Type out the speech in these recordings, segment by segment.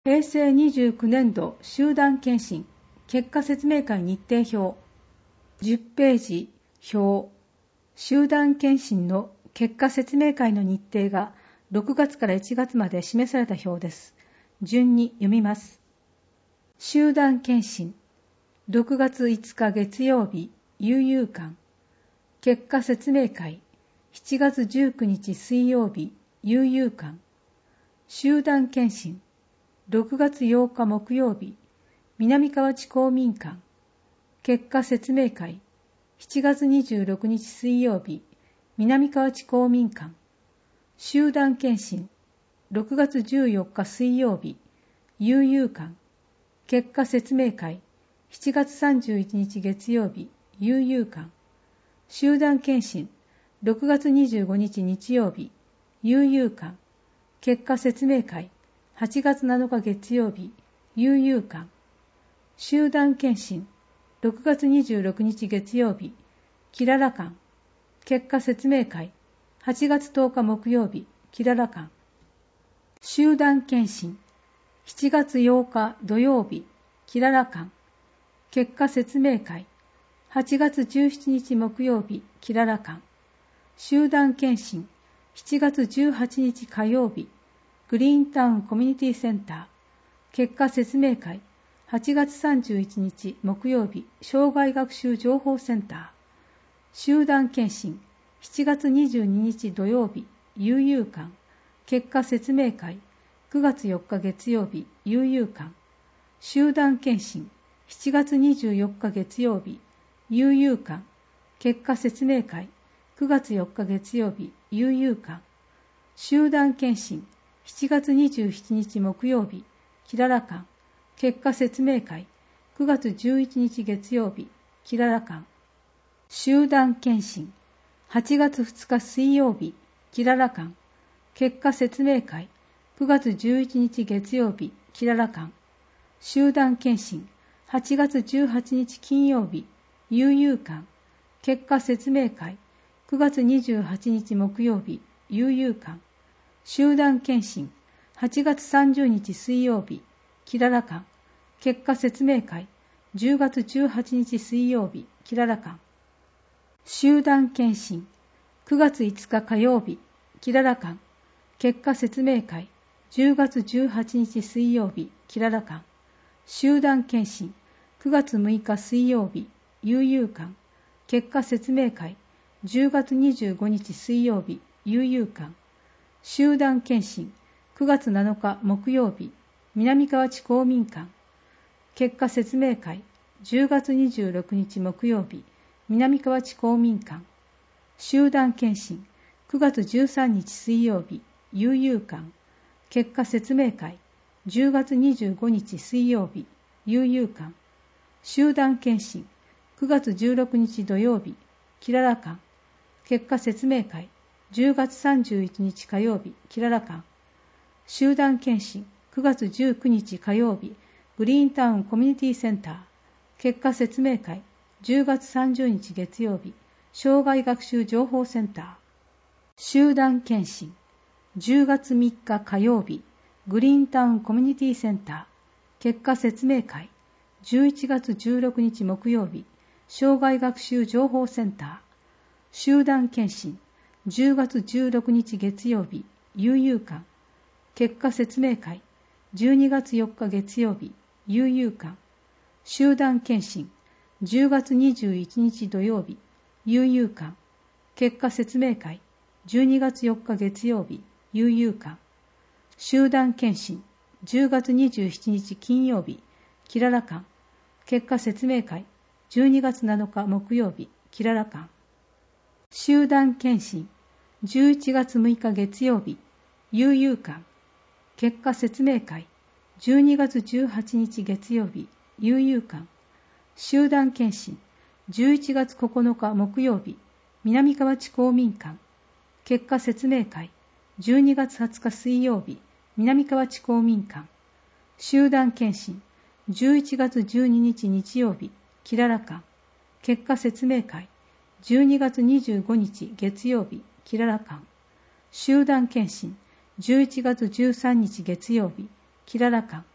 平成29年度集団検診結果説明会日程表10ページ表集団検診の結果説明会の日程が6月から1月まで示された表です。順に読みます。集団検診6月5日月曜日悠々館結果説明会7月19日水曜日悠々館集団検診6月8日木曜日南河内公民館結果説明会7月26日水曜日南河内公民館集団検診6月14日水曜日悠々館結果説明会7月31日月曜日悠々館集団検診6月25日日曜日悠々館結果説明会8月7日月曜日悠々館集団検診6月26日月曜日きらら館結果説明会8月10日木曜日きらら館集団検診7月8日土曜日きらら館結果説明会8月17日木曜日きらら館集団検診7月18日火曜日グリーンタウンコミュニティセンター結果説明会8月31日木曜日障害学習情報センター集団検診7月22日土曜日悠々館結果説明会9月4日月曜日悠々館集団検診7月24日月曜日悠々館結果説明会9月4日月曜日悠々館集団検診7月27日木曜日きらら館結果説明会9月11日月曜日きらら館集団検診8月2日水曜日きらら館結果説明会9月11日月曜日きらら館集団検診8月18日金曜日悠々館結果説明会9月28日木曜日悠々館集団検診8月30日水曜日きらら館結果説明会10月18日水曜日きらら館集団検診9月5日火曜日きらら館結果説明会10月18日水曜日きらら館集団検診9月6日水曜日悠々館結果説明会10月25日水曜日悠々館集団検診9月7日木曜日南河内公民館結果説明会10月26日木曜日南河内公民館集団検診9月13日水曜日悠々館結果説明会10月25日水曜日悠々館集団検診9月16日土曜日きらら館結果説明会10月31日火曜日きらら館集団検診9月19日火曜日グリーンタウンコミュニティセンター結果説明会10月30日月曜日障害学習情報センター集団検診10月3日火曜日グリーンタウンコミュニティセンター結果説明会11月16日木曜日障害学習情報センター集団検診10月16日月曜日悠々館結果説明会12月4日月曜日悠々館集団検診10月21日土曜日悠々館結果説明会12月4日月曜日悠々館集団検診10月27日金曜日きらら館結果説明会12月7日木曜日きらら館集団検診11月6日月曜日悠々館結果説明会12月18日月曜日悠々館集団検診11月9日木曜日南河内公民館結果説明会12月20日水曜日南河内公民館集団検診11月12日日曜日きらら館結果説明会12月25日月曜日きらら館集団検診11月13日月曜日きらら館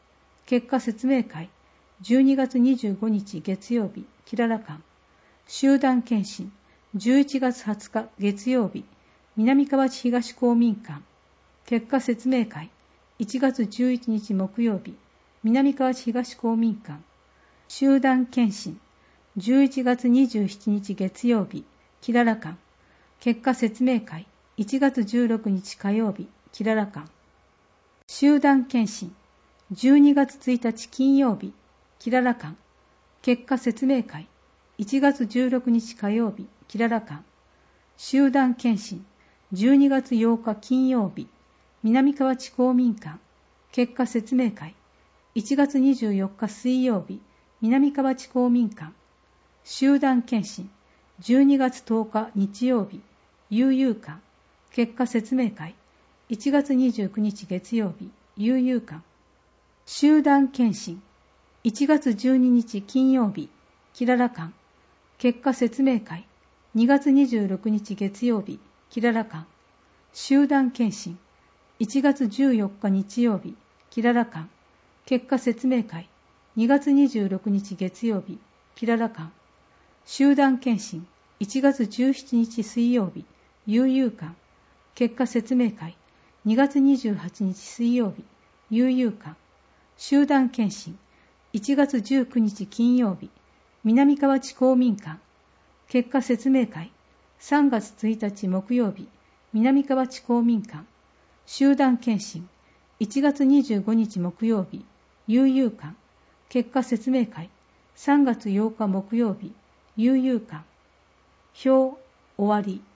結果説明会、12月25日月曜日、キララ館。集団検診、11月20日月曜日、南河内東公民館。結果説明会、1月11日木曜日、南河内東公民館。集団検診、11月27日月曜日、キララ館。結果説明会、1月16日火曜日、キララ館。集団検診、12月1日金曜日、キララ館。結果説明会、1月16日火曜日、キララ館。集団検診、12月8日金曜日、南河内公民館。結果説明会、1月24日水曜日、南河内公民館。集団検診、12月10日日曜日、悠々館。結果説明会、1月29日月曜日、悠々館。集団検診、1月12日金曜日、キララ館。結果説明会、2月26日月曜日、キララ館。集団検診、1月14日日曜日、キララ館。結果説明会、2月26日月曜日、キララ館。集団検診、1月17日水曜日、悠々館。結果説明会、2月28日水曜日、悠々館。集団検診、1月19日金曜日、南河内公民館。結果説明会、3月1日木曜日、南河内公民館。集団検診、1月25日木曜日、悠々館。結果説明会、3月8日木曜日、悠々館。表終わり。